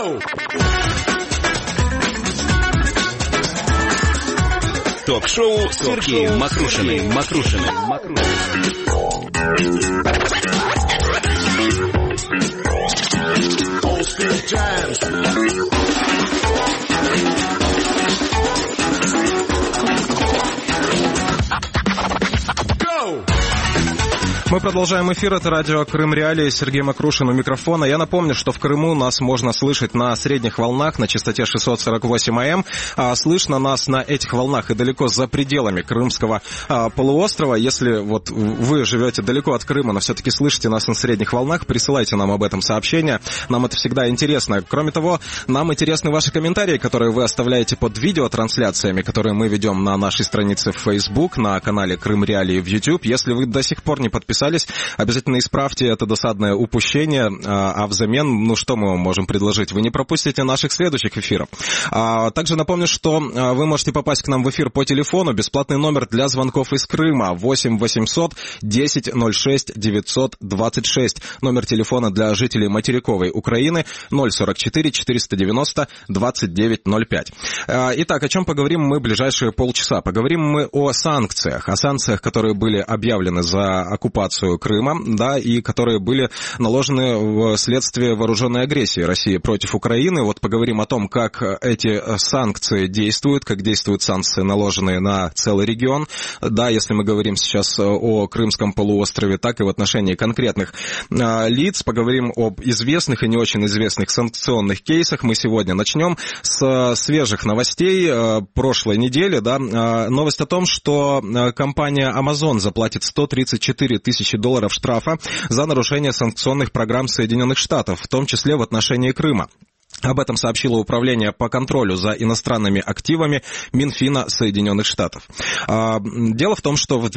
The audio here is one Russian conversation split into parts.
Ток-шоу с Сергеем Макрушиным. Мы продолжаем эфир. Это радио Крым Реалии. Сергей Макрушин у микрофона. Я напомню, что в Крыму нас можно слышать на средних волнах на частоте 648 АМ. Слышно нас на этих волнах и далеко за пределами Крымского полуострова. Если вот вы живете далеко от Крыма, но все-таки слышите нас на средних волнах, присылайте нам об этом сообщение. Нам это всегда интересно. Кроме того, нам интересны ваши комментарии, которые вы оставляете под видеотрансляциями, которые мы ведем на нашей странице в Facebook, на канале Крым Реалии в YouTube. Если вы до сих пор не подписались, обязательно исправьте это досадное упущение, а взамен, что мы вам можем предложить? Вы не пропустите наших следующих эфиров. Также напомню, что вы можете попасть к нам в эфир по телефону. Бесплатный номер для звонков из Крыма 8 800 10 06 926. Номер телефона для жителей материковой Украины 044 490 2905. Итак, о чем поговорим мы в ближайшие полчаса? Поговорим мы о санкциях, которые были объявлены за оккупацию Крыма, да, и которые были наложены вследствие вооруженной агрессии России против Украины. Вот поговорим о том, как эти санкции действуют, как действуют санкции, наложенные на целый регион, да, если мы говорим сейчас о Крымском полуострове, так и в отношении конкретных лиц. Поговорим об известных и не очень известных санкционных кейсах. Мы сегодня начнем с свежих новостей прошлой недели, да. Новость о том, что компания Amazon заплатит $134 тысячи штрафа за нарушение санкционных программ Соединенных Штатов, в том числе в отношении Крыма. Об этом сообщило Управление по контролю за иностранными активами Минфина Соединенных Штатов. Дело в том, что в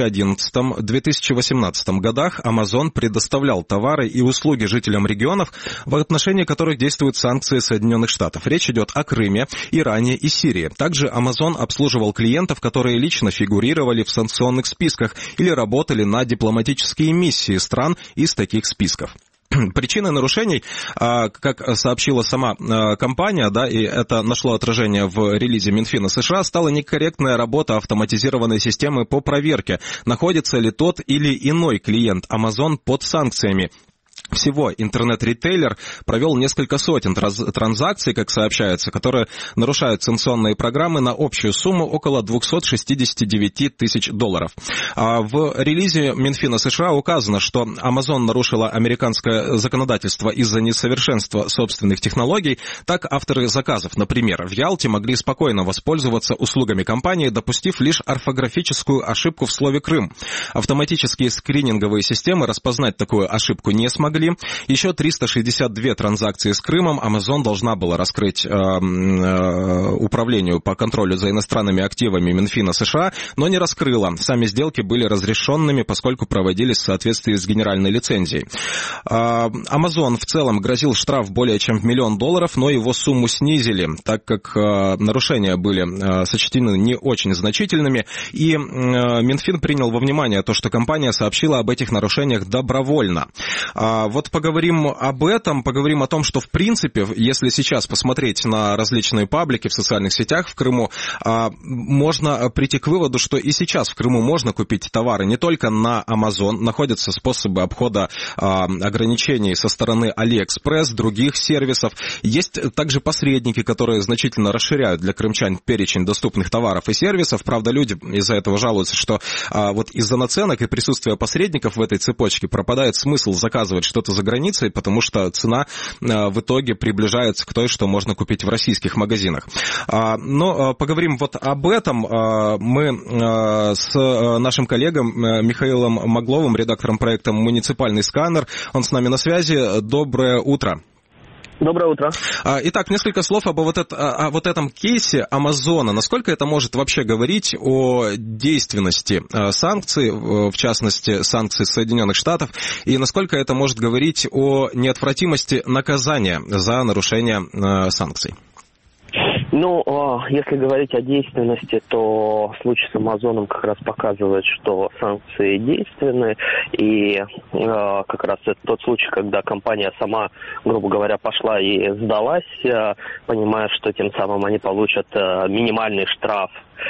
2011-2018 годах Amazon предоставлял товары и услуги жителям регионов, в отношении которых действуют санкции Соединенных Штатов. Речь идет о Крыме, Иране и Сирии. Также Amazon обслуживал клиентов, которые лично фигурировали в санкционных списках или работали на дипломатические миссии стран из таких списков. Причиной нарушений, как сообщила сама компания, да, и это нашло отражение в релизе Минфина США, стала некорректная работа автоматизированной системы по проверке, находится ли тот или иной клиент Amazon под санкциями. Всего интернет-ритейлер провел несколько сотен транзакций, как сообщается, которые нарушают санкционные программы на общую сумму около $269 тысяч. В релизе Минфина США указано, что Amazon нарушила американское законодательство из-за несовершенства собственных технологий. Так, авторы заказов, например, в Ялте могли спокойно воспользоваться услугами компании, допустив лишь орфографическую ошибку в слове «Крым». Автоматические скрининговые системы распознать такую ошибку не смогли. Еще 362 транзакции с Крымом Amazon должна была раскрыть Управлению по контролю за иностранными активами Минфина США, но не раскрыла. Сами сделки были разрешенными, поскольку проводились в соответствии с генеральной лицензией. Amazon в целом грозил штраф более чем $1 миллион, но его сумму снизили, так как нарушения были сочтены не очень значительными, и Минфин принял во внимание то, что компания сообщила об этих нарушениях добровольно. Вот поговорим об этом, поговорим о том, что в принципе, если сейчас посмотреть на различные паблики в социальных сетях в Крыму, можно прийти к выводу, что и сейчас в Крыму можно купить товары не только на Amazon, находятся способы обхода ограничений со стороны AliExpress, других сервисов. Есть также посредники, которые значительно расширяют для крымчан перечень доступных товаров и сервисов. Правда, люди из-за этого жалуются, что вот из-за наценок и присутствия посредников в этой цепочке пропадает смысл заказывать что-то за границей, потому что цена в итоге приближается к той, что можно купить в российских магазинах. Но поговорим вот об этом мы с нашим коллегом Михаилом Магловым, редактором проекта «Муниципальный сканер». Он с нами на связи. Доброе утро. Доброе утро. Итак, несколько слов об вот этом кейсе Амазона. Насколько это может вообще говорить о действенности санкций, в частности, санкций Соединенных Штатов, и насколько это может говорить о неотвратимости наказания за нарушение санкций? Ну, если говорить о действенности, то случай с Амазоном как раз показывает, что санкции действенны, и как раз это тот случай, когда компания сама, грубо говоря, пошла и сдалась, понимая, что тем самым они получат минимальный штраф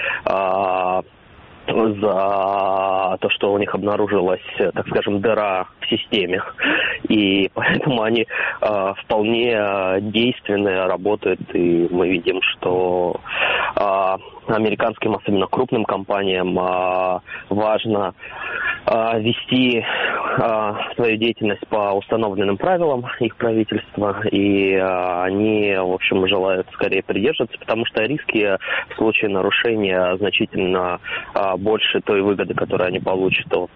за то, что у них обнаружилась, так скажем, дыра в системе. И поэтому они вполне действенные, работают. И мы видим, что американским, особенно крупным компаниям, важно вести свою деятельность по установленным правилам их правительства, и они, в общем, желают скорее придерживаться, потому что риски в случае нарушения значительно больше той выгоды, которую они получат от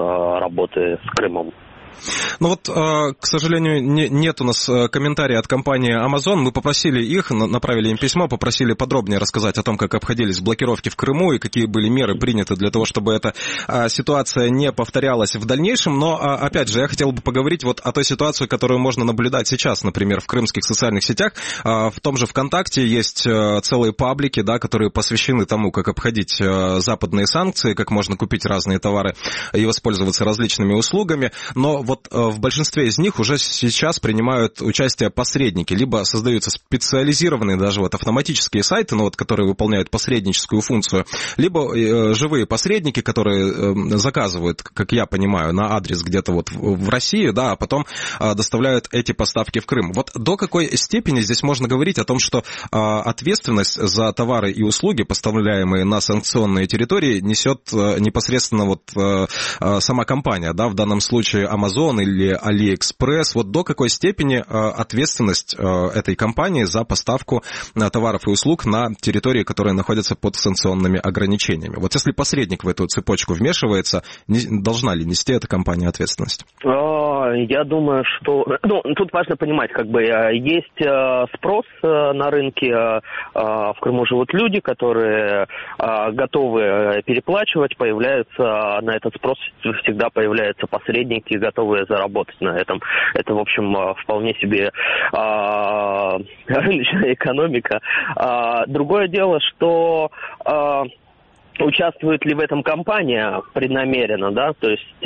работы с Крымом. Ну вот, к сожалению, нет у нас комментария от компании Amazon. Мы попросили их, направили им письмо, попросили подробнее рассказать о том, как обходились блокировки в Крыму и какие были меры приняты для того, чтобы эта ситуация не повторялась в дальнейшем. Но, опять же, я хотел бы поговорить вот о той ситуации, которую можно наблюдать сейчас, например, в крымских социальных сетях. В том же ВКонтакте есть целые паблики, да, которые посвящены тому, как обходить западные санкции, как можно купить разные товары и воспользоваться различными услугами. Но вот в большинстве из них уже сейчас принимают участие посредники, либо создаются специализированные даже вот автоматические сайты, ну вот, которые выполняют посредническую функцию, либо живые посредники, которые заказывают, как я понимаю, на адрес где-то вот в России, да, а потом доставляют эти поставки в Крым. Вот до какой степени здесь можно говорить о том, что ответственность за товары и услуги, поставляемые на санкционные территории, несет непосредственно вот сама компания, да, в данном случае Amazon или AliExpress, вот до какой степени ответственность этой компании за поставку товаров и услуг на территории, которые находятся под санкционными ограничениями? Вот если посредник в эту цепочку вмешивается, должна ли нести эта компания ответственность? Я думаю, что... Ну, тут важно понимать, как бы, есть спрос на рынке, в Крыму живут люди, которые готовы переплачивать, появляются на этот спрос, всегда появляются посредники, готовые заработать на этом. Это, в общем, вполне себе рыночная экономика. Другое дело, что... Участвует ли в этом компания преднамеренно, да, то есть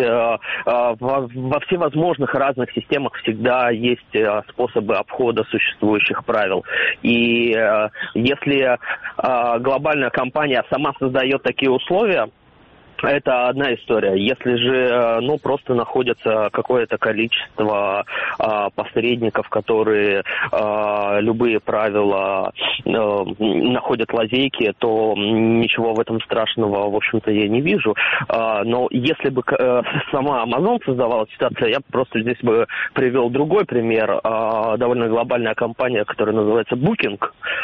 во всевозможных разных системах всегда есть способы обхода существующих правил. И если глобальная компания сама создает такие условия, это одна история. Если же, ну, просто находится какое-то количество посредников, которые любые правила находят лазейки, то ничего в этом страшного, в общем-то, я не вижу. Но если бы сама Amazon создавала ситуацию, я просто здесь бы привел другой пример. Довольно глобальная компания, которая называется Booking,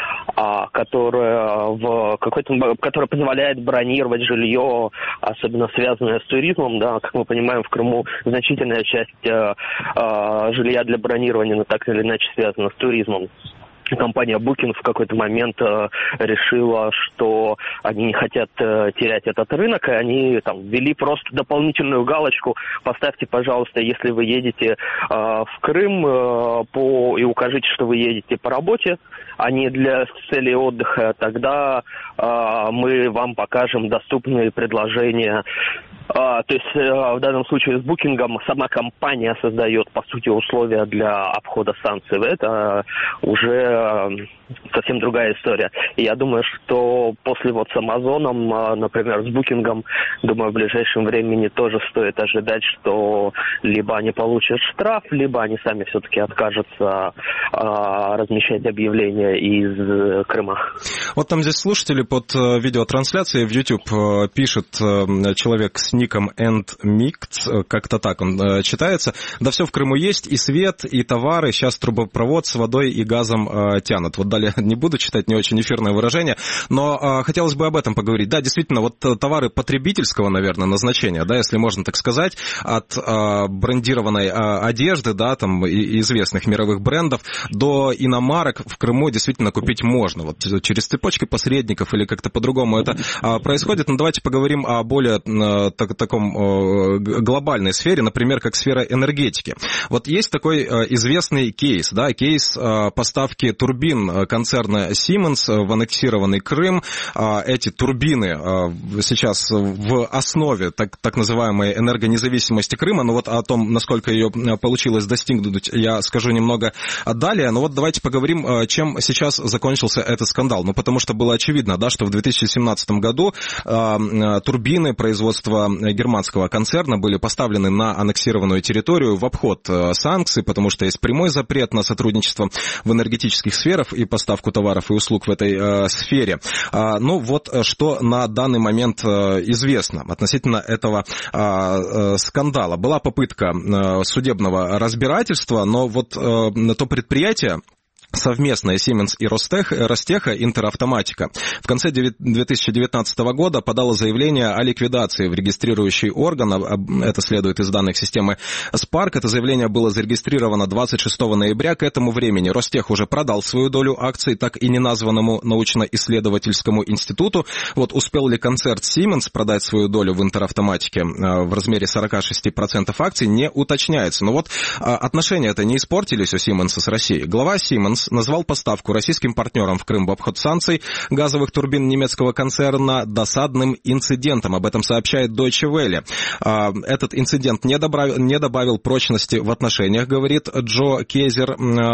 которая позволяет бронировать жилье, особенно связанная с туризмом, да, как мы понимаем, в Крыму значительная часть жилья для бронирования так или иначе связана с туризмом. Компания Booking в какой-то момент решила, что они не хотят терять этот рынок, и они там ввели просто дополнительную галочку: поставьте, пожалуйста, если вы едете в Крым, и укажите, что вы едете по работе, а не для цели отдыха, тогда мы вам покажем доступные предложения. То есть в данном случае с букингом сама компания создает, по сути, условия для обхода санкций. Это уже совсем другая история. И я думаю, что после вот с Амазоном, например, с букингом, думаю, в ближайшем времени тоже стоит ожидать, что либо они получат штраф, либо они сами все-таки откажутся размещать объявления из Крыма. Вот там здесь слушатели под видеотрансляцией в YouTube пишет человек с ником EndMix, как-то так он читается: да все в Крыму есть, и свет, и товары, сейчас трубопровод с водой и газом тянут. Вот далее не буду читать, не очень эфирное выражение, но хотелось бы об этом поговорить. Да, действительно, вот товары потребительского, наверное, назначения, да, если можно так сказать, от брендированной одежды, да, там, известных мировых брендов, до иномарок в Крыму действительно купить можно. Вот через цепочки посредников или как-то по-другому это происходит. Но давайте поговорим о более таком глобальной сфере, например, как сфера энергетики. Вот есть такой известный кейс, да, кейс поставки турбин концерна Siemens в аннексированный Крым. Эти турбины сейчас в основе так называемой энергонезависимости Крыма. Но вот о том, насколько ее получилось достигнуть, я скажу немного далее. Но вот давайте поговорим, чем сейчас закончился этот скандал. Ну, потому что было очевидно, да, что в 2017 году турбины производства германского концерна были поставлены на аннексированную территорию в обход санкций, потому что есть прямой запрет на сотрудничество в энергетических сферах и поставку товаров и услуг в этой сфере. Ну вот что на данный момент известно относительно этого скандала. Была попытка судебного разбирательства, но вот то предприятие, совместная Siemens и Ростеха Интеравтоматика в конце 2019 года подала заявление о ликвидации в регистрирующий орган. Это следует из данных системы Spark. Это заявление было зарегистрировано 26 ноября. К этому времени Ростех уже продал свою долю акций так и неназванному научно-исследовательскому институту. Вот успел ли концерн Siemens продать свою долю в Интеравтоматике в размере 46% акций, не уточняется. Но вот отношения-то не испортились у Siemens с Россией. Глава Siemens назвал поставку российским партнерам в Крым в обход санкций газовых турбин немецкого концерна досадным инцидентом. Об этом сообщает Deutsche Welle. Этот инцидент не добавил прочности в отношениях, говорит Джо Кейзер.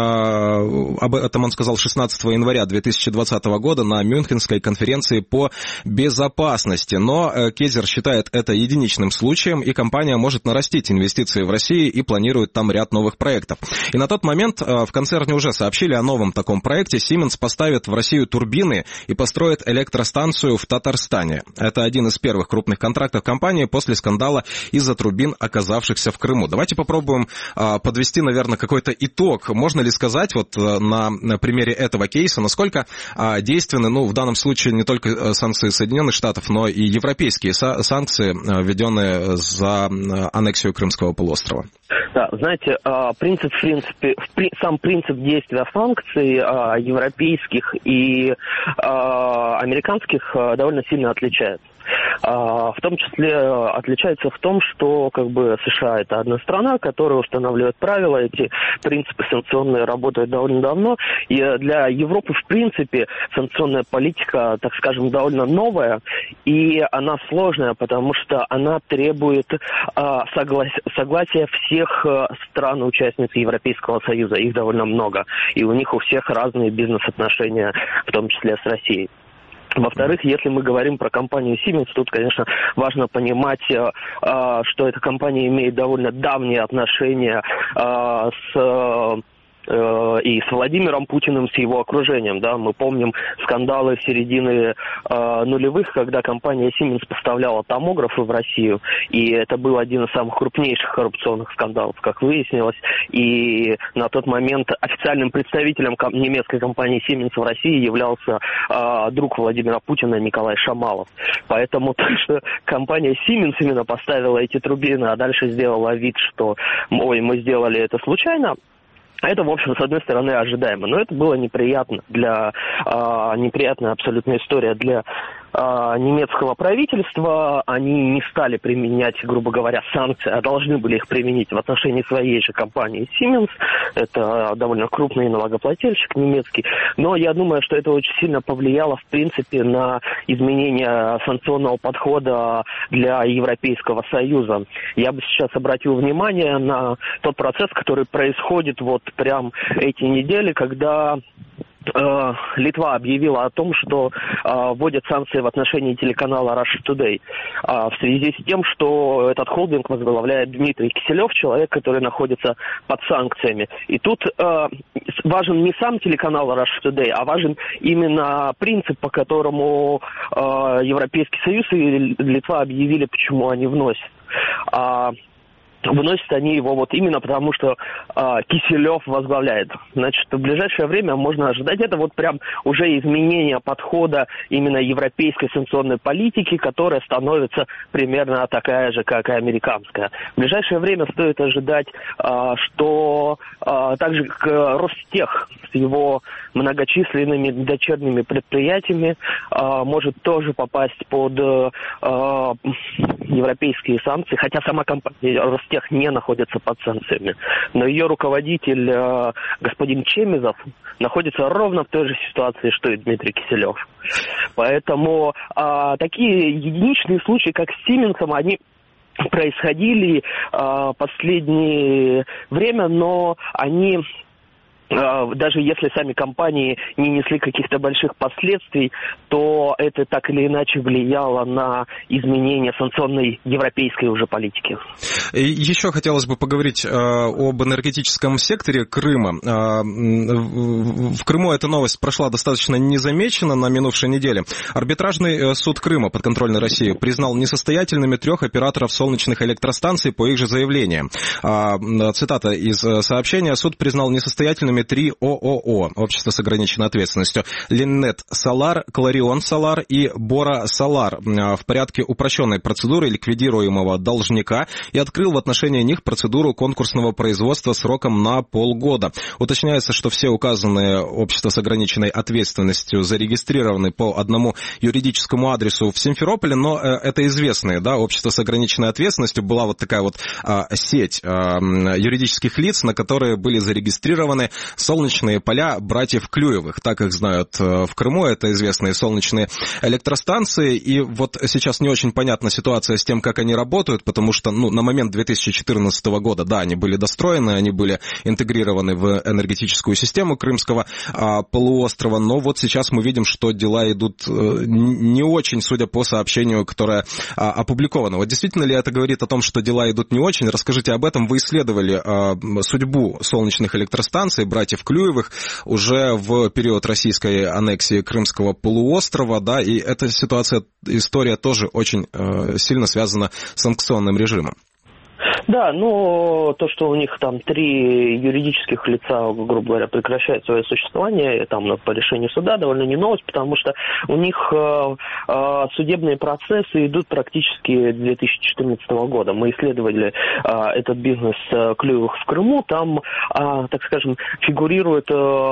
Об этом он сказал 16 января 2020 года на Мюнхенской конференции по безопасности. Но Кейзер считает это единичным случаем, и компания может нарастить инвестиции в Россию и планирует там ряд новых проектов. И на тот момент в концерне уже сообщили о новом таком проекте. Siemens поставит в Россию турбины и построит электростанцию в Татарстане. Это один из первых крупных контрактов компании после скандала из-за турбин, оказавшихся в Крыму. Давайте попробуем подвести, наверное, какой-то итог. Можно ли сказать вот на примере этого кейса, насколько действенны, ну, в данном случае не только санкции Соединенных Штатов, но и европейские санкции, введенные за аннексию Крымского полуострова? Да, знаете, сам принцип действия санкций европейских и американских довольно сильно отличается. В том числе отличается в том, что как бы США это одна страна, которая устанавливает правила, эти принципы санкционные работают довольно давно, и для Европы в принципе санкционная политика, так скажем, довольно новая, и она сложная, потому что она требует согласия всех стран-участниц Европейского Союза, их довольно много, и у них у всех разные бизнес-отношения, в том числе с Россией. Во-вторых, если мы говорим про компанию Siemens, тут, конечно, важно понимать, что эта компания имеет довольно давние отношения и с Владимиром Путиным, с его окружением. Да? Мы помним скандалы середины нулевых, когда компания Siemens поставляла томографы в Россию, и это был один из самых крупнейших коррупционных скандалов, как выяснилось. И на тот момент официальным представителем немецкой компании Siemens в России являлся друг Владимира Путина Николай Шамалов. Поэтому то, что компания Siemens именно поставила эти турбины, а дальше сделала вид, что «ой, мы сделали это случайно», это, в общем, с одной стороны, ожидаемо. Но это было неприятно неприятная абсолютная история для немецкого правительства. Они не стали применять, грубо говоря, санкции, а должны были их применить в отношении своей же компании Siemens. Это довольно крупный налогоплательщик немецкий. Но я думаю, что это очень сильно повлияло, в принципе, на изменение санкционного подхода для Европейского Союза. Я бы сейчас обратил внимание на тот процесс, который происходит вот прям эти недели, когда Литва объявила о том, что вводят санкции в отношении телеканала Russia Today в связи с тем, что этот холдинг возглавляет Дмитрий Киселев, человек, который находится под санкциями. И тут важен не сам телеканал Russia Today, а важен именно принцип, по которому Европейский Союз и Литва объявили, почему они вносят. Выносят они его вот именно потому, что Киселев возглавляет. Значит, в ближайшее время можно ожидать это вот прям уже изменение подхода именно европейской санкционной политики, которая становится примерно такая же, как и американская. В ближайшее время стоит ожидать, что также как Ростех с его многочисленными дочерними предприятиями может тоже попасть под европейские санкции, хотя сама компания Ростех предприятиях не находятся под санкциями. Но ее руководитель, господин Чемизов, находится ровно в той же ситуации, что и Дмитрий Киселев. Поэтому такие единичные случаи, как с Сименсом, они происходили последнее время, но они... Даже если сами компании не несли каких-то больших последствий, то это так или иначе влияло на изменение санкционной европейской уже политики. Еще хотелось бы поговорить об энергетическом секторе Крыма. В Крыму эта новость прошла достаточно незамеченно на минувшей неделе. Арбитражный суд Крыма подконтрольной России признал несостоятельными 3 операторов солнечных электростанций по их же заявлениям. Цитата из сообщения. Суд признал несостоятельными 3 ООО, общество с ограниченной ответственностью, Линнет Солар, Кларион Солар и Бора Солар в порядке упрощенной процедуры ликвидируемого должника и открыл в отношении них процедуру конкурсного производства сроком на полгода. Уточняется, что все указанные общества с ограниченной ответственностью зарегистрированы по одному юридическому адресу в Симферополе, но это известные, да, общества с ограниченной ответственностью. Была вот такая вот сеть юридических лиц, на которые были зарегистрированы солнечные поля братьев Клюевых, так их знают в Крыму, это известные солнечные электростанции, и вот сейчас не очень понятна ситуация с тем, как они работают, потому что, на момент 2014 года, да, они были достроены, они были интегрированы в энергетическую систему Крымского полуострова, но вот сейчас мы видим, что дела идут не очень, судя по сообщению, которое опубликовано. Вот действительно ли это говорит о том, что дела идут не очень? Расскажите об этом. Вы исследовали судьбу солнечных электростанций братьев Клюевых уже в период российской аннексии Крымского полуострова, да, и эта история тоже очень сильно связана с санкционным режимом. Да, но то, что у них там 3 юридических лица, грубо говоря, прекращают свое существование, там по решению суда, довольно не новость, потому что у них судебные процессы идут практически с 2014 года. Мы исследовали этот бизнес Клюевых в Крыму, там, так скажем, фигурирует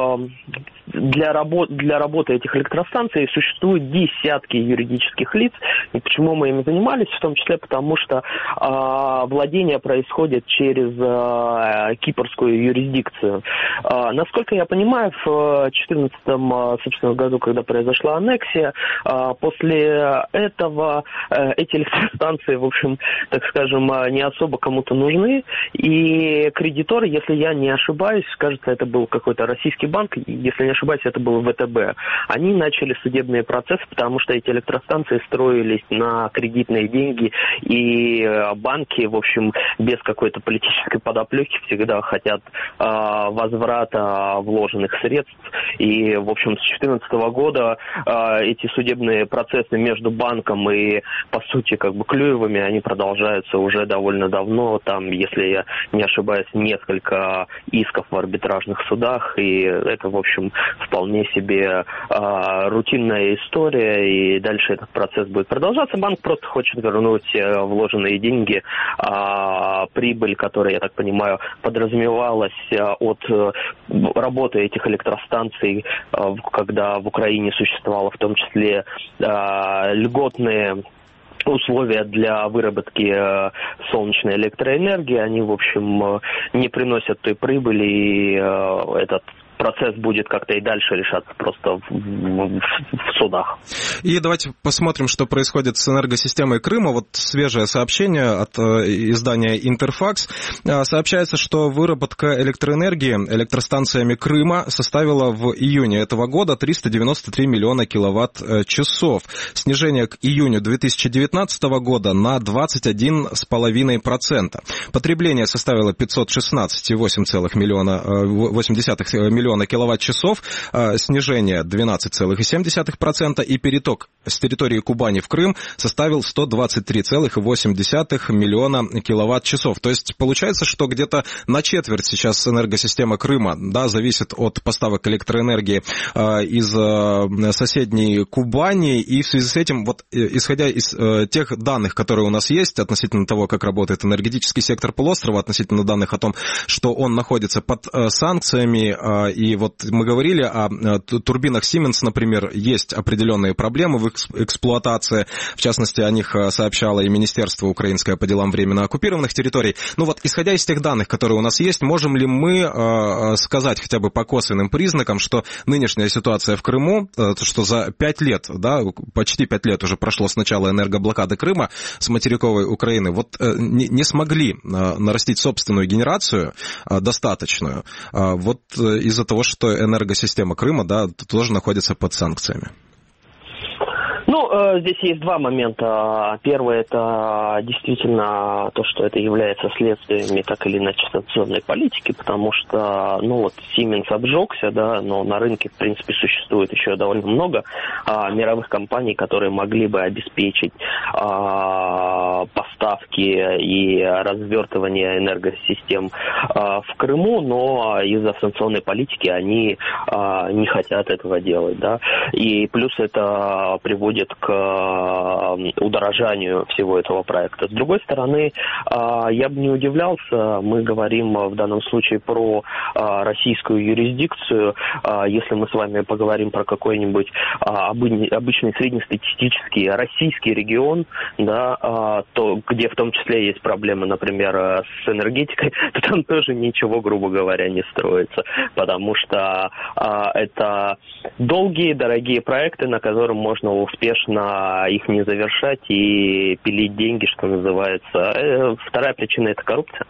для работы этих электростанций существуют десятки юридических лиц. И почему мы ими занимались? В том числе потому, что владение происходит через кипрскую юрисдикцию. Насколько я понимаю, в 2014 году, когда произошла аннексия, после этого эти электростанции, в общем, так скажем, не особо кому-то нужны. И кредиторы, если я не ошибаюсь, кажется, это был какой-то российский банк, если не ошибаюсь, это был ВТБ. Они начали судебные процессы, потому что эти электростанции строились на кредитные деньги, и банки, в общем, без какой-то политической подоплеки всегда хотят возврата вложенных средств. И, в общем, с 2014 года эти судебные процессы между банком и, по сути, как бы Клюевыми, они продолжаются уже довольно давно. Там, если я не ошибаюсь, несколько исков в арбитражных судах, и это, в общем, вполне себе рутинная история, и дальше этот процесс будет продолжаться. Банк просто хочет вернуть вложенные деньги, прибыль, которая, я так понимаю, подразумевалась от работы этих электростанций, когда в Украине существовало в том числе льготные условия для выработки солнечной электроэнергии, они, в общем, не приносят той прибыли, и этот процесс будет как-то и дальше решаться просто в судах. И давайте посмотрим, что происходит с энергосистемой Крыма. Вот свежее сообщение от издания «Интерфакс». Сообщается, что выработка электроэнергии электростанциями Крыма составила в июне этого года 393 миллиона киловатт-часов. Снижение к июню 2019 года на 21,5%. Потребление составило 516,8 миллиона киловатт-часов, снижение 12,7%, и переток с территории Кубани в Крым составил 123,8 миллиона киловатт-часов. То есть получается, что где-то на четверть сейчас энергосистема Крыма, да, зависит от поставок электроэнергии из соседней Кубани, и в связи с этим, вот исходя из тех данных, которые у нас есть относительно того, как работает энергетический сектор полуострова, относительно данных о том, что он находится под санкциями, и вот мы говорили о турбинах Siemens, например, есть определенные проблемы в эксплуатации, в частности, о них сообщало и Министерство украинское по делам временно оккупированных территорий. Ну вот, исходя из тех данных, которые у нас есть, можем ли мы сказать хотя бы по косвенным признакам, что нынешняя ситуация в Крыму, что за 5 лет, да, почти 5 лет уже прошло с начала энергоблокады Крыма с материковой Украины, вот не смогли нарастить собственную генерацию достаточную, вот из-за того, что энергосистема Крыма, да, тоже находится под санкциями? Ну, здесь есть два момента. Первый – это действительно то, что это является следствиями так или иначе санкционной политики, потому что, ну вот, Siemens обжегся, да, но на рынке, в принципе, существует еще довольно много мировых компаний, которые могли бы обеспечить поставки и развертывание энергосистем в Крыму, но из-за санкционной политики они не хотят этого делать, да, и плюс это приводит к удорожанию всего этого проекта. С другой стороны, я бы не удивлялся, мы говорим в данном случае про российскую юрисдикцию, если мы с вами поговорим про какой-нибудь обычный среднестатистический российский регион, да, то, где в том числе есть проблемы, например, с энергетикой, то там тоже ничего, грубо говоря, не строится, потому что это долгие, дорогие проекты, на которых можно успешно их не завершать и пилить деньги, что называется. Вторая причина – это коррупция.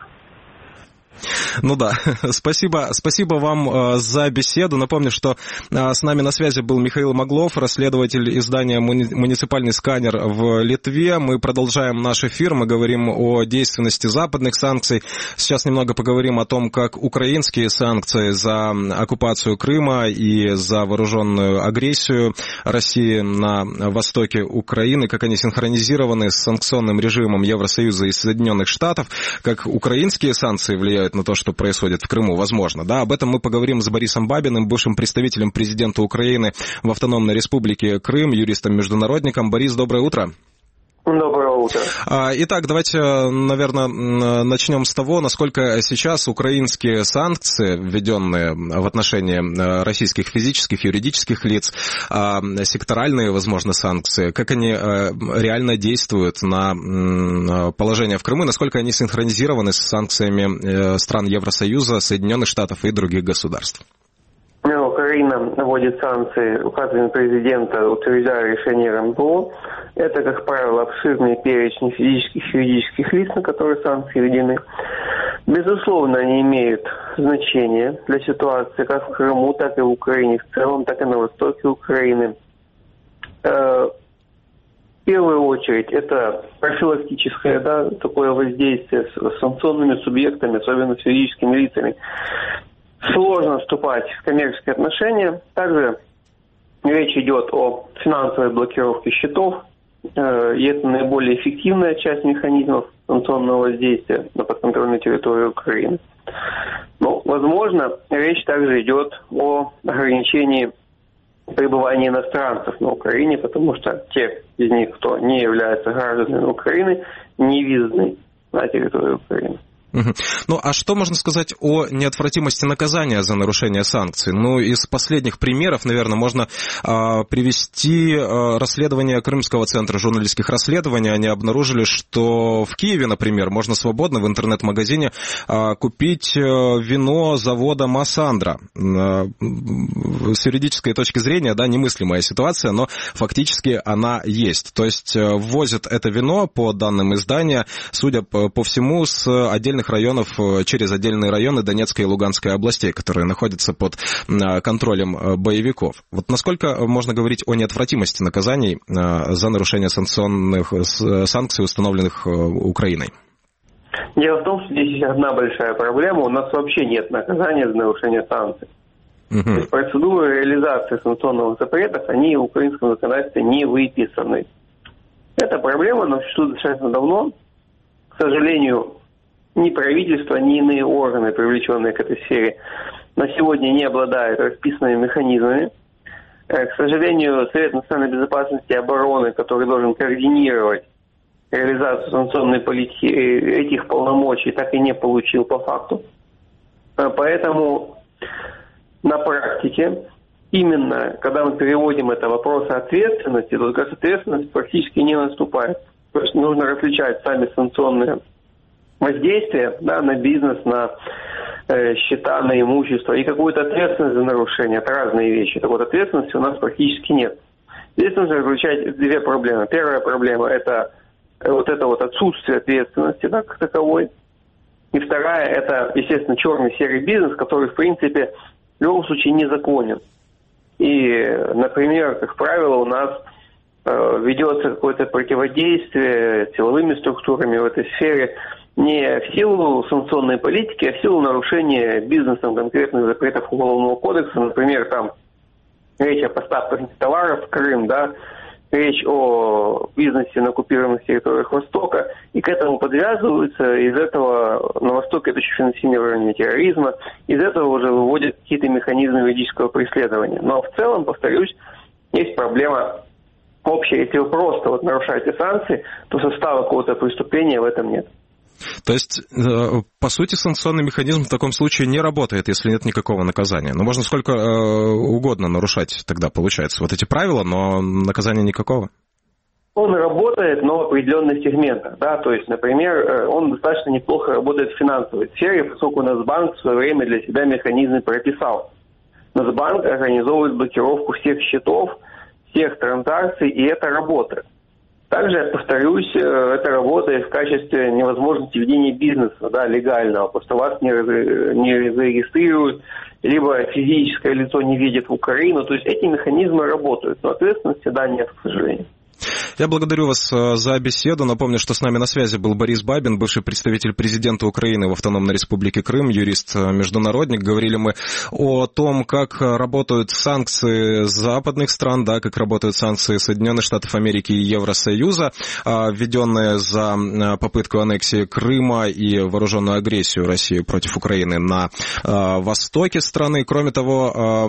Ну да, спасибо вам за беседу. Напомню, что с нами на связи был Михаил Маглов, расследователь издания «Муниципальный сканер» в Литве. Мы продолжаем наш эфир, мы говорим о действенности западных санкций. Сейчас немного поговорим о том, как украинские санкции за оккупацию Крыма и за вооруженную агрессию России на востоке Украины, как они синхронизированы с санкционным режимом Евросоюза и Соединенных Штатов, как украинские санкции влияют на то, что происходит в Крыму, возможно. Да, об этом мы поговорим с Борисом Бабиным, бывшим представителем президента Украины в Автономной Республике Крым, юристом-международником. Борис, доброе утро. Доброе утро. Итак, давайте, наверное, начнем с того, насколько сейчас украинские санкции, введенные в отношении российских физических, юридических лиц, секторальные, возможно, санкции, как они реально действуют на положение в Крыму, насколько они синхронизированы с санкциями стран Евросоюза, Соединенных Штатов и других государств? Украина вводит санкции указами президента, утверждая решение РНБО. Это, как правило, обширный перечень физических и юридических лиц, на которые санкции введены. Безусловно, они имеют значение для ситуации как в Крыму, так и в Украине в целом, так и на востоке Украины. В первую очередь, это профилактическое, да, такое воздействие с санкционными субъектами, особенно с юридическими лицами. Сложно вступать в коммерческие отношения. Также речь идет о финансовой блокировке счетов. И это наиболее эффективная часть механизмов санкционного воздействия на подконтрольную территорию Украины. Но, возможно, речь также идет о ограничении пребывания иностранцев на Украине, потому что те из них, кто не является гражданами Украины, не ввезены на территорию Украины. Ну, а что можно сказать о неотвратимости наказания за нарушение санкций? Ну, из последних примеров, наверное, можно привести расследование Крымского центра журналистских расследований. Они обнаружили, что в Киеве, например, можно свободно в интернет-магазине купить вино завода Массандра. С юридической точки зрения, да, немыслимая ситуация, но фактически она есть. То есть ввозят это вино, по данным издания, судя по всему, с отдельных районов, через отдельные районы Донецкой и Луганской областей, которые находятся под контролем боевиков. Вот насколько можно говорить о неотвратимости наказаний за нарушение санкций, установленных Украиной? Дело в том, что здесь есть одна большая проблема. У нас вообще нет наказания за нарушение санкций. То есть процедуры реализации санкционных запретов, они в украинском законодательстве не выписаны. Эта проблема существует достаточно давно. К сожалению, ни правительство, ни иные органы, привлеченные к этой сфере, на сегодня не обладают расписанными механизмами. К сожалению, Совет национальной безопасности и обороны, который должен координировать реализацию санкционной политики, этих полномочий так и не получил по факту. Поэтому на практике, именно когда мы переводим это вопрос ответственности, то ответственность практически не наступает. То есть нужно различать сами санкционные воздействия, да, на бизнес, на счета, на имущество и какую-то ответственность за нарушение. Это разные вещи. Так вот, ответственности у нас практически нет. Здесь нужно различать две проблемы. Первая проблема – это вот отсутствие ответственности, да, как таковой. И вторая – это, естественно, черный серый бизнес, который, в принципе, в любом случае незаконен. И, например, как правило, у нас ведется какое-то противодействие силовыми структурами в этой сфере не в силу санкционной политики, а в силу нарушения бизнесом конкретных запретов Уголовного кодекса. Например, там речь о поставках товаров в Крым, да, речь о бизнесе на оккупированных территориях Востока, и к этому подвязываются, из этого на Востоке это еще финансирование терроризма, из этого уже выводят какие-то механизмы юридического преследования. Но в целом, повторюсь, есть проблема общая. Если вы просто нарушаете санкции, то состава какого-то преступления в этом нет. То есть, по сути, санкционный механизм в таком случае не работает, если нет никакого наказания. Но можно сколько угодно нарушать тогда, получается. Вот эти правила, но наказания никакого. Он работает, но в определенных сегментах. Да? То есть, например, он достаточно неплохо работает в финансовой сфере, поскольку Нацбанк в свое время для себя механизмы прописал. Нацбанк организовывает блокировку всех счетов, всех транзакций, и это работает. Также, повторюсь, это работает в качестве невозможности ведения бизнеса, да, легального, просто вас не зарегистрируют, либо физическое лицо не видит в Украину. То есть эти механизмы работают, но ответственности, да, нет, к сожалению. Я благодарю вас за беседу. Напомню, что с нами на связи был Борис Бабин, бывший представитель президента Украины в Автономной Республике Крым, юрист-международник. Говорили мы о том, как работают санкции западных стран, да, как работают санкции Соединенных Штатов Америки и Евросоюза, введенные за попытку аннексии Крыма и вооруженную агрессию России против Украины на востоке страны. Кроме того,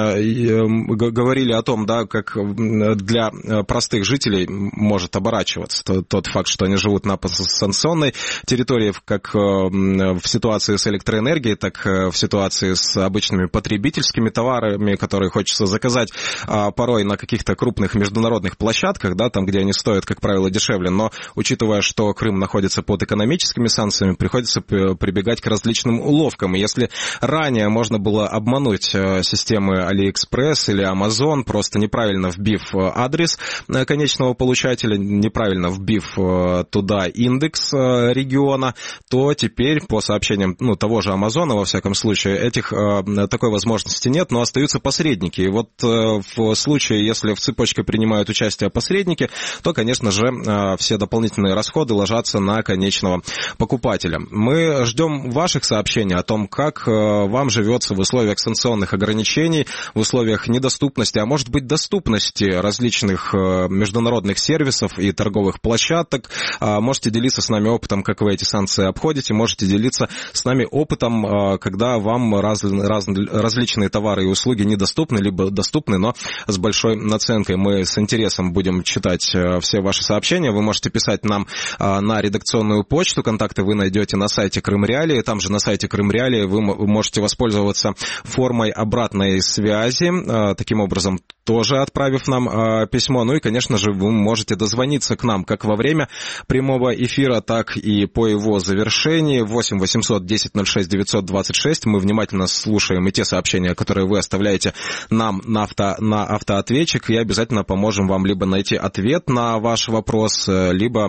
говорили о том, да, как для простых жителей может оборачиваться тот факт, что они живут на санкционной территории, как в ситуации с электроэнергией, так в ситуации с обычными потребительскими товарами, которые хочется заказать порой на каких-то крупных международных площадках, да, там, где они стоят, как правило, дешевле. Но учитывая, что Крым находится под экономическими санкциями, приходится прибегать к различным уловкам. И если ранее можно было обмануть системы AliExpress или Amazon, просто неправильно вбив адрес конечного получателя, неправильно вбив туда индекс региона, то теперь, по сообщениям того же Амазона, во всяком случае, такой возможности нет, но остаются посредники. И вот в случае, если в цепочке принимают участие посредники, то, конечно же, все дополнительные расходы ложатся на конечного покупателя. Мы ждем ваших сообщений о том, как вам живется в условиях санкционных ограничений, в условиях недоступности, а может быть доступности различных международных сервисов и торговых площадок. Можете делиться с нами опытом, как вы эти санкции обходите. Можете делиться с нами опытом, когда вам различные товары и услуги недоступны, либо доступны, но с большой наценкой. Мы с интересом будем читать все ваши сообщения. Вы можете писать нам на редакционную почту. Контакты вы найдете на сайте Крым Реалии. Там же на сайте Крым Реалии вы можете воспользоваться формой обратной связи. Таким образом, тоже отправив нам письмо. Ну и, конечно же, вы можете дозвониться к нам как во время прямого эфира, так и по его завершении. 8 800 10 06 926. Мы внимательно слушаем и те сообщения, которые вы оставляете нам на автоответчик, и обязательно поможем вам либо найти ответ на ваш вопрос, либо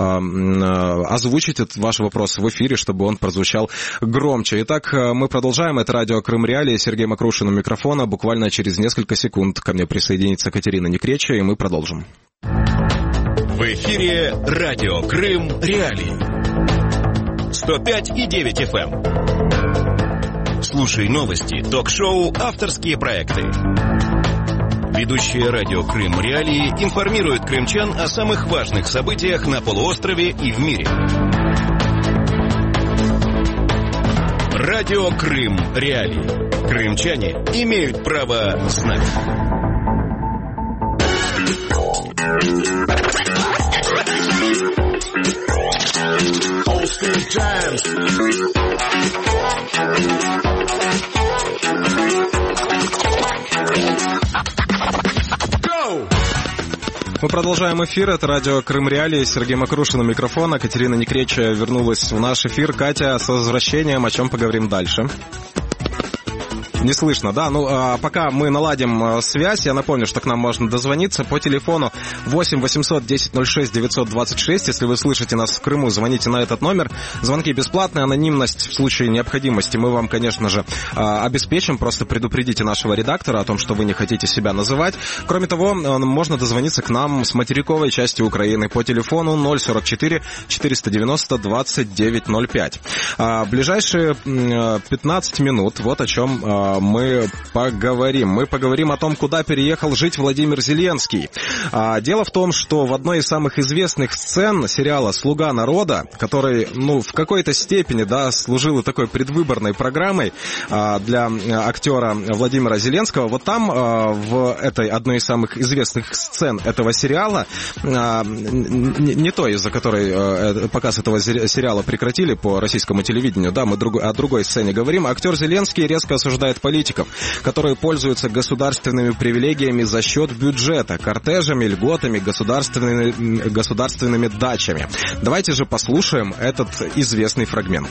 озвучить этот ваш вопрос в эфире, чтобы он прозвучал громче. Итак, мы продолжаем. Это радио Крым Реалии. Сергей Макрушин у микрофона. Буквально через несколько секунд ко мне присоединится Катерина Некреча, и мы продолжим. В эфире радио Крым Реалии. 105,9 FM. Слушай новости, ток-шоу, авторские проекты. Ведущие радио Крым Реалии информируют крымчан о самых важных событиях на полуострове и в мире. Радио Крым Реалии. Крымчане имеют право знать. Мы продолжаем эфир. Это радио Крым Реалии. Сергей Макрушин у микрофона. Катерина Некреча вернулась в наш эфир. Катя, с возвращением. О чем поговорим дальше? Не слышно, да? Пока мы наладим связь, я напомню, что к нам можно дозвониться по телефону 8 800 10 06 926. Если вы слышите нас в Крыму, звоните на этот номер. Звонки бесплатные, анонимность в случае необходимости мы вам, конечно же, обеспечим. Просто предупредите нашего редактора о том, что вы не хотите себя называть. Кроме того, можно дозвониться к нам с материковой части Украины по телефону 044 490 2905. Ближайшие 15 минут, вот о чем мы поговорим. Мы поговорим о том, куда переехал жить Владимир Зеленский. Дело в том, что в одной из самых известных сцен сериала «Слуга народа», который, в какой-то степени, служил такой предвыборной программой для актера Владимира Зеленского, вот там, в этой одной из самых известных сцен этого сериала, не той, из-за которой показ этого сериала прекратили по российскому телевидению, мы о другой сцене говорим, актер Зеленский резко осуждает политиков, которые пользуются государственными привилегиями за счет бюджета, кортежами, льготами, государственными дачами. Давайте же послушаем этот известный фрагмент.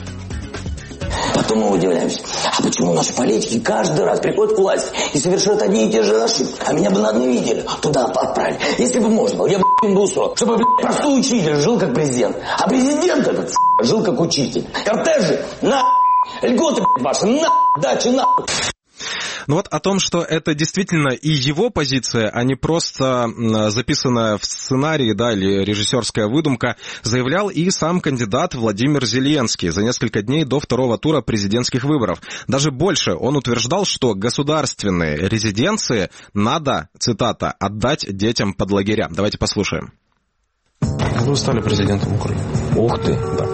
Потом мы удивляемся, а почему наши политики каждый раз приходят к власти и совершают одни и те же ошибки? А меня бы на одну неделю туда отправили. Если бы можно было, я бы был срок, чтобы простой учитель жил как президент, а президент этот жил как учитель. Кортежи, льготы ваши, дачи, О том, что это действительно и его позиция, а не просто записанная в сценарии, или режиссерская выдумка, заявлял и сам кандидат Владимир Зеленский за несколько дней до второго тура президентских выборов. Даже больше, он утверждал, что государственные резиденции надо, цитата, отдать детям под лагеря. Давайте послушаем. Вы стали президентом Украины. Ух ты. Да.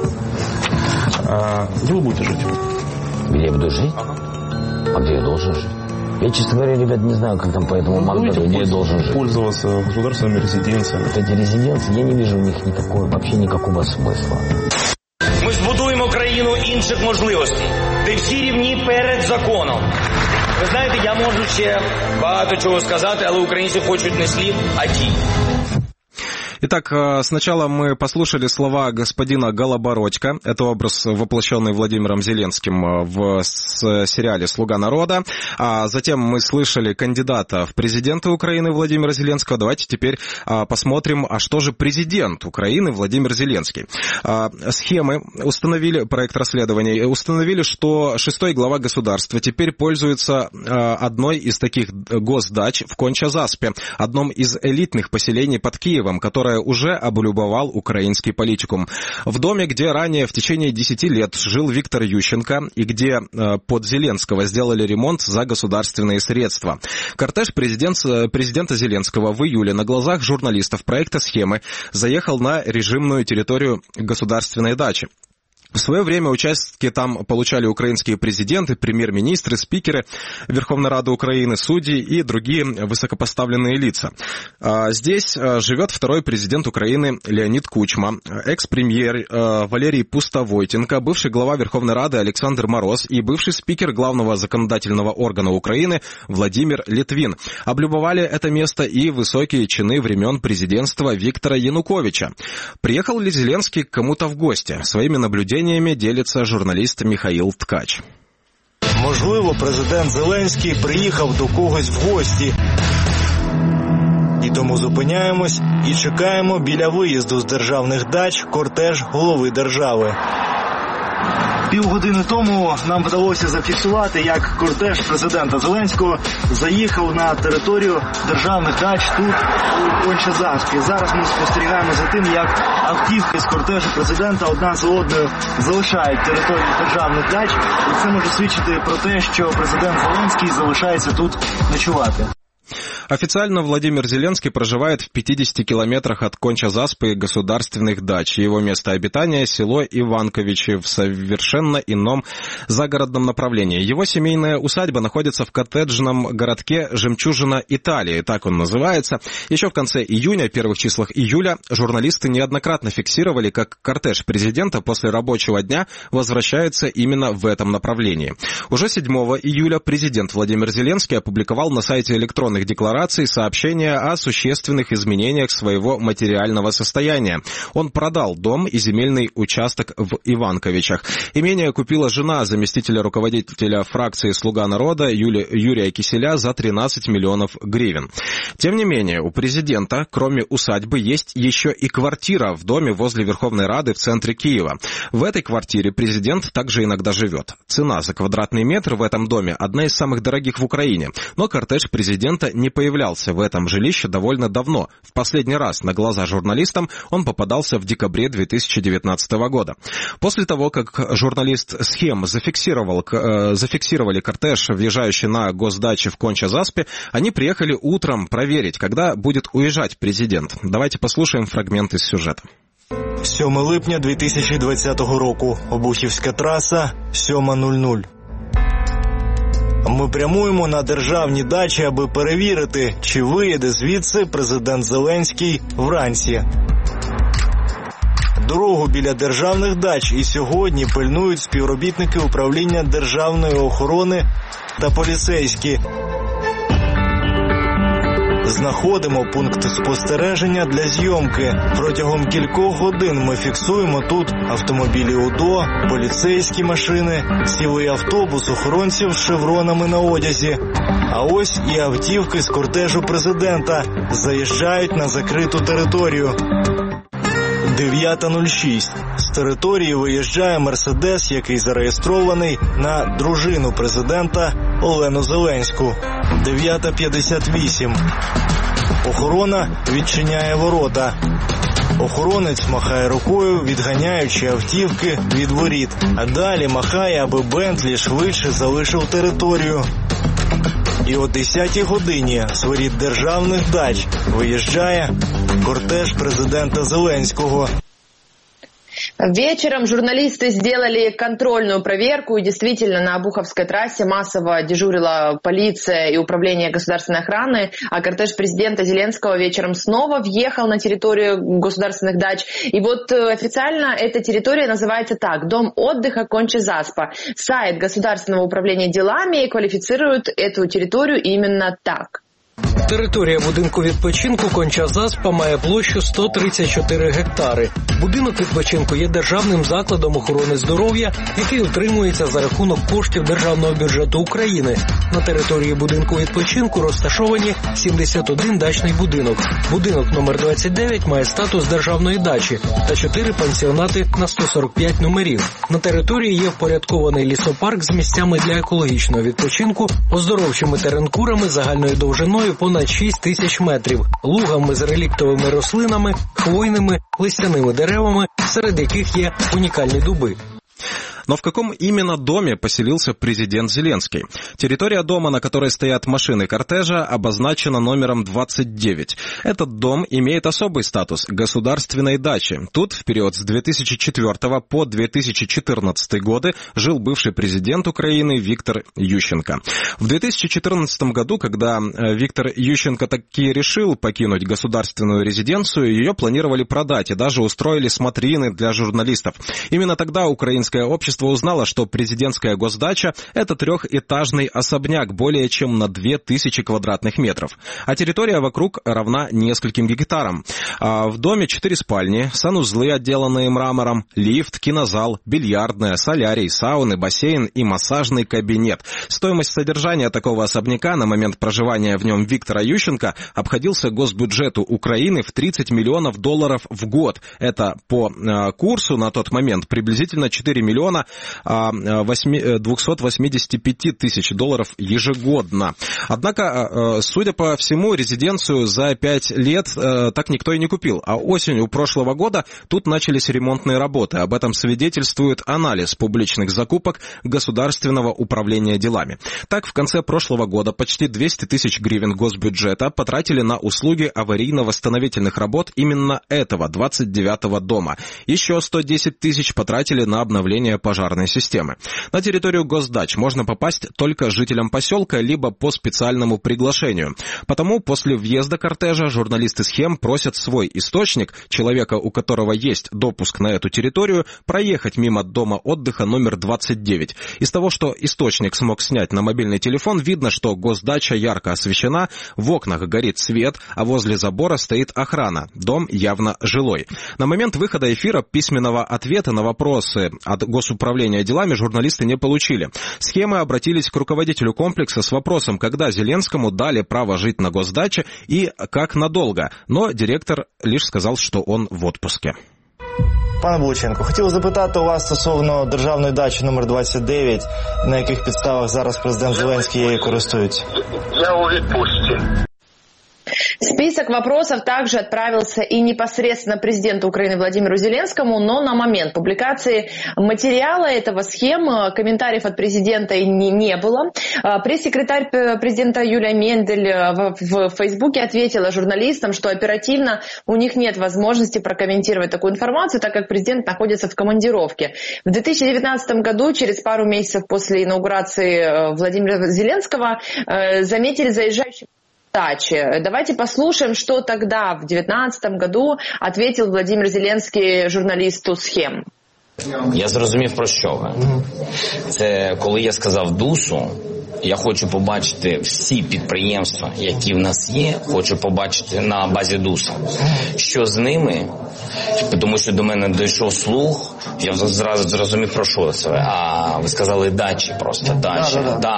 Где вы будете жить? Где я буду жить? А где я должен жить? Я, честно говоря, ребят, не знаю, как там по этому Магдаду, где я должен жить. Пользоваться государственными резиденциями. Вот эти резиденции, я не вижу в них вообще никакого смысла. Ми збудуємо країну інших можливостей, де всі рівні перед законом. Ви знаєте, я можу ще багато чого сказати, але українці хочуть не слів, а дій. Итак, сначала мы послушали слова господина Голобородько. Это образ, воплощенный Владимиром Зеленским в сериале «Слуга народа». А затем мы слышали кандидата в президенты Украины Владимира Зеленского. Давайте теперь посмотрим, а что же президент Украины Владимир Зеленский. Схемы установили, проект расследований, установили, что 6-й глава государства теперь пользуется одной из таких госдач в Конча-Заспе, одном из элитных поселений под Киевом, которое уже облюбовал украинский политикум. В доме, где ранее в течение 10 лет жил Виктор Ющенко и где под Зеленского сделали ремонт за государственные средства. Кортеж президента Зеленского в июле на глазах журналистов проекта «Схемы» заехал на режимную территорию государственной дачи. В свое время участки там получали украинские президенты, премьер-министры, спикеры Верховной Рады Украины, судьи и другие высокопоставленные лица. Здесь живет второй президент Украины Леонид Кучма, экс-премьер Валерий Пустовойтенко, бывший глава Верховной Рады Александр Мороз и бывший спикер главного законодательного органа Украины Владимир Литвин. Облюбовали это место и высокие чины времен президентства Виктора Януковича. Приехал ли Зеленский к кому-то в гости? Своими наблюдениями делится журналіст Михаїл Ткач. Можливо, президент Зеленський приїхав до когось в гості. І тому зупиняємось і чекаємо біля виїзду з державних дач кортеж голови держави. Півгодини тому нам вдалося зафіксувати, як кортеж президента Зеленського заїхав на територію державних дач тут, у Конча-Заспі. Зараз ми спостерігаємо за тим, як автівки з кортежу президента одна за одною залишають територію державних дач. І це може свідчити про те, що президент Зеленський залишається тут ночувати. Официально Владимир Зеленский проживает в 50 километрах от Конча-Заспы государственных дач. Его место обитания – село Иванковичи в совершенно ином загородном направлении. Его семейная усадьба находится в коттеджном городке Жемчужина Италии, так он называется. Еще в конце июня, первых числах июля, журналисты неоднократно фиксировали, как кортеж президента после рабочего дня возвращается именно в этом направлении. Уже 7 июля президент Владимир Зеленский опубликовал на сайте электронных деклараций декларации сообщение о существенных изменениях своего материального состояния. Он продал дом и земельный участок в Иванковичах. Имение купила жена заместителя руководителя фракции «Слуга народа» Юрия Киселя за 13 миллионов гривен. Тем не менее, у президента, кроме усадьбы, есть еще и квартира в доме возле Верховной Рады в центре Киева. В этой квартире президент также иногда живет. Цена за квадратный метр в этом доме одна из самых дорогих в Украине. Но кортеж президента не появлялся в этом жилище довольно давно. В последний раз на глаза журналистам он попадался в декабре 2019 года. После того, как журналист «Схем» зафиксировали кортеж, въезжающий на госдаче в Конча-Заспе, они приехали утром проверить, когда будет уезжать президент. Давайте послушаем фрагмент из сюжета. 7 липня 2020 року. Обухівська траса, 7:00. Ми прямуємо на державні дачі, аби перевірити, чи виїде звідси президент Зеленський вранці. Дорогу біля державних дач і сьогодні пильнують співробітники управління державної охорони та поліцейські. Знаходимо пункт спостереження для зйомки. Протягом кількох годин ми фіксуємо тут автомобілі УДО, поліцейські машини, цілий автобус охоронців з шевронами на одязі. А ось і автівки з кортежу президента заїжджають на закриту територію. 9:06. З території виїжджає «Мерседес», який зареєстрований на дружину президента Олену Зеленську. 9:58. Охорона відчиняє ворота. Охоронець махає рукою, відганяючи автівки від воріт. А далі махає, аби Бентлі швидше залишив територію. І о 10-й годині з воріт державних дач виїжджає кортеж президента Зеленського. Вечером журналисты сделали контрольную проверку, и действительно на Обуховской трассе массово дежурила полиция и управление государственной охраны, а кортеж президента Зеленского вечером снова въехал на территорию государственных дач. И вот официально эта территория называется так: Дом отдыха Конча-Заспа. Сайт Государственного управления делами квалифицирует эту территорию именно так. Територія будинку відпочинку Конча-Заспа має площу 134 гектари. Будинок відпочинку є державним закладом охорони здоров'я, який утримується за рахунок коштів державного бюджету України. На території будинку відпочинку розташовані 71 дачний будинок. Будинок номер 29 має статус державної дачі та 4 пансіонати на 145 номерів. На території є впорядкований лісопарк з місцями для екологічного відпочинку, оздоровчими теренкурами загальною довжиною понад 6 тисяч метрів, лугами з реліктовими рослинами, хвойними, листяними деревами, серед яких є унікальні дуби. Но в каком именно доме поселился президент Зеленский? Территория дома, на которой стоят машины кортежа, обозначена номером 29. Этот дом имеет особый статус – государственной дачи. Тут в период с 2004 по 2014 годы жил бывший президент Украины Виктор Ющенко. В 2014 году, когда Виктор Ющенко таки решил покинуть государственную резиденцию, ее планировали продать и даже устроили смотрины для журналистов. Именно тогда украинское общество узнало, что президентская госдача – это трехэтажный особняк более чем на 2000 квадратных метров, а территория вокруг равна нескольким гектарам. В доме 4 спальни, санузлы, отделанные мрамором, лифт, кинозал, бильярдная, солярий, сауны, бассейн и массажный кабинет. Стоимость содержания такого особняка на момент проживания в нем Виктора Ющенко обходился госбюджету Украины в $30 миллионов в год. Это по курсу на тот момент приблизительно 4 миллиона 285 тысяч долларов ежегодно. Однако, судя по всему, резиденцию за 5 лет так никто и не купил. А осенью прошлого года тут начались ремонтные работы. Об этом свидетельствует анализ публичных закупок Государственного управления делами. Так, в конце прошлого года почти 200 тысяч гривен госбюджета потратили на услуги аварийно-восстановительных работ именно этого 29-го дома. Еще 110 тысяч потратили на обновление парковки пожарной системы. На территорию госдач можно попасть только жителям поселка, либо по специальному приглашению. Потому после въезда кортежа журналисты «Схем» просят свой источник, человека, у которого есть допуск на эту территорию, проехать мимо дома отдыха номер 29. Из того, что источник смог снять на мобильный телефон, видно, что госдача ярко освещена, в окнах горит свет, а возле забора стоит охрана. Дом явно жилой. На момент выхода эфира письменного ответа на вопросы от Госуправления делами журналисты не получили. «Схемы» обратились к руководителю комплекса с вопросом, когда Зеленскому дали право жить на госдаче и как надолго, но директор лишь сказал, что он в отпуске. Пане Буличенко, хотів запитати у вас стосовно державної дачі номер 29, на яких підставах зараз президент Зеленський її користується? Я у відпустці. Список вопросов также отправился и непосредственно президенту Украины Владимиру Зеленскому, но на момент публикации материала этого схем комментариев от президента не было. Пресс-секретарь президента Юлия Мендель в Фейсбуке ответила журналистам, что оперативно у них нет возможности прокомментировать такую информацию, так как президент находится в командировке. В 2019 году, через пару месяцев после инаугурации Владимира Зеленского, заметили заезжающих дачи. Давайте послушаем, что тогда, в 2019 году, ответил Владимир Зеленский журналисту «Схем». Я зрозумів, про що ви. Це коли я сказав ДУСу, я хочу побачити всі підприємства, які в нас є, хочу побачити на базі ДУСа. Що з ними? Тому що до мене дійшов слух, я зразу зрозумів, про що це. А ви сказали дачі просто, дачі.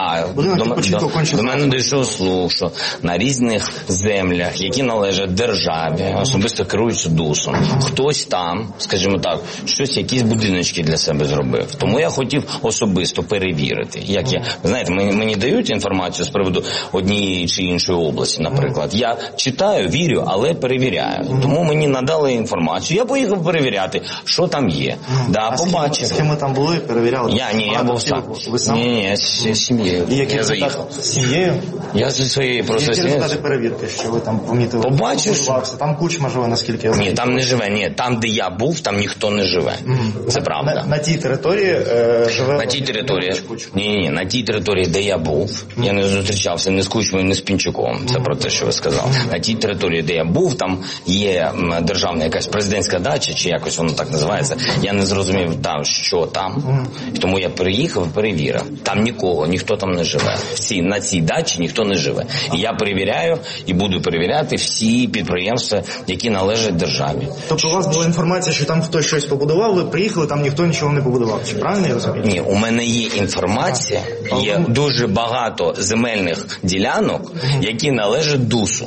До мене дійшов слух, що на різних землях, які належать державі, особисто керуються ДУСом, хтось там, скажімо так, щось, якісь будиночки для себе зробив. Тому я хотів особисто перевірити. Як я, знаєте, мені дають інформацію з приводу однієї чи іншої області, наприклад. Я читаю, вірю, але перевіряю. Тому мені надали інформацію. Я поїхав перевіряти, що там є. Побачив. З ким ви там були, перевіряли? Я був сам. Ви сам? Ні, з сім'єю. Я заїхав. З сім'єю? Я зі своєю просто сім'єю. Які результати перевірки, що ви там помітили? Побачив. Там Кучма живе, наскільки я знаю. Ні, там не живе. Ні, там, де я був, там ніхто не живе. Це правда. На тій території живе... На тій території. Ні, на тій території, де я був, я не зустрічався ні з Кучмою, ні з Пінчуком. Це про те, що ви сказали. На тій території, де я був, там є державна якась президентська дача, чи якось воно так називається. Я не зрозумів, що там. Тому я переїхав і перевірив. Там нікого, ніхто там не живе. На цій дачі ніхто не живе. І я перевіряю і буду перевіряти всі підприємства, які належать державі. Тобто у вас була інформація, що там хтось щось побудував, ви приїхали, там ніхто нічого не побудував. Чи правильно я розумію? Ні, у мене є інформація, є дуже багато земельних ділянок, які належать ДУСу.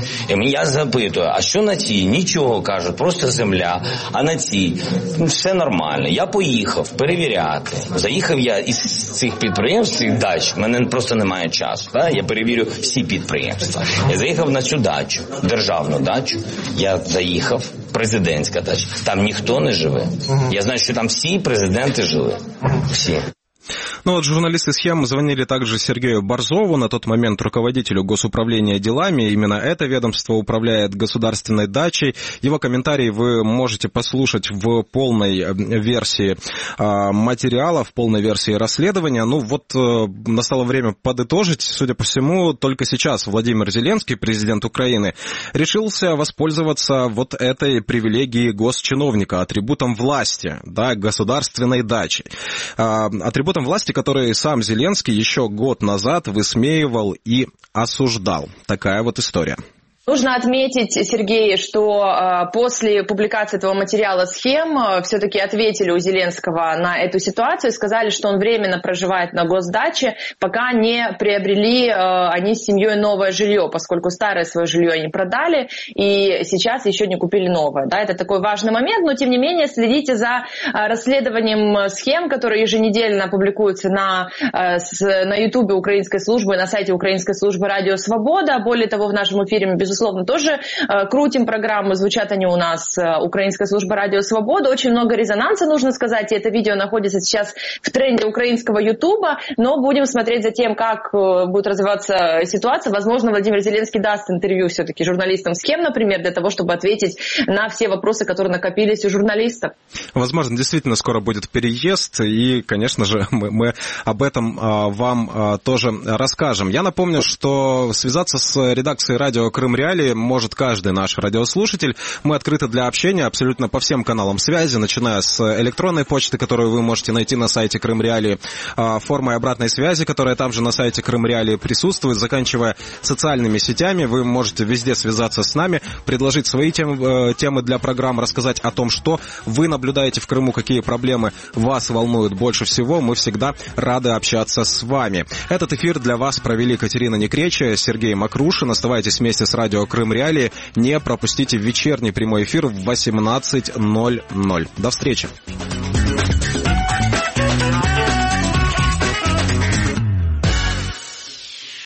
І я запитую, а що на цій? Нічого, кажуть, просто земля, а на цій все нормально. Я поїхав перевіряти. Заїхав я із цих підприємств, цих дач, в мене просто немає часу. Я перевірю всі підприємства. Я заїхав на цю дачу, державну дачу, я заїхав, президентська дача, там ніхто не живе. Я знаю, що там всі президенти жили. Всі. Ну вот журналисты «Схем» звонили также Сергею Борзову, на тот момент руководителю Госуправления делами. Именно это ведомство управляет государственной дачей. Его комментарии вы можете послушать в полной версии материала, в полной версии расследования. Ну вот настало время подытожить. Судя по всему, только сейчас Владимир Зеленский, президент Украины, решился воспользоваться вот этой привилегией госчиновника, атрибутом власти, да, государственной дачей. Атрибутом власти, который сам Зеленский еще год назад высмеивал и осуждал. Такая вот история. Нужно отметить, Сергей, что после публикации этого материала «Схем» все-таки ответили у Зеленского на эту ситуацию и сказали, что он временно проживает на госдаче, пока не приобрели они с семьей новое жилье, поскольку старое свое жилье они продали и сейчас еще не купили новое. Да, это такой важный момент, но тем не менее следите за расследованием «Схем», которые еженедельно публикуются на Ютубе украинской службы, на сайте украинской службы «Радио Свобода». Более того, в нашем эфире мы, безусловно, безусловно, тоже крутим программы, звучат они у нас, Украинская служба Радио Свобода. Очень много резонанса, нужно сказать, и это видео находится сейчас в тренде украинского Ютуба, но будем смотреть за тем, как будет развиваться ситуация. Возможно, Владимир Зеленский даст интервью все-таки журналистам «Схем», например, для того, чтобы ответить на все вопросы, которые накопились у журналистов. Возможно, действительно скоро будет переезд, и, конечно же, мы об этом вам тоже расскажем. Я напомню, что связаться с редакцией радио Крым Реалии может каждый наш радиослушатель. Мы открыты для общения абсолютно по всем каналам связи, начиная с электронной почты, которую вы можете найти на сайте Крым Реалии, формой обратной связи, которая там же на сайте Крым Реалии присутствует, заканчивая социальными сетями. Вы можете везде связаться с нами, предложить свои темы для программ, рассказать о том, что вы наблюдаете в Крыму, какие проблемы вас волнуют больше всего. Мы всегда рады общаться с вами. Этот эфир для вас провели Екатерина Некреча, Сергей Макрушин. Оставайтесь вместе с радио Крым Реалии. Не пропустите вечерний прямой эфир в 18:00. До встречи.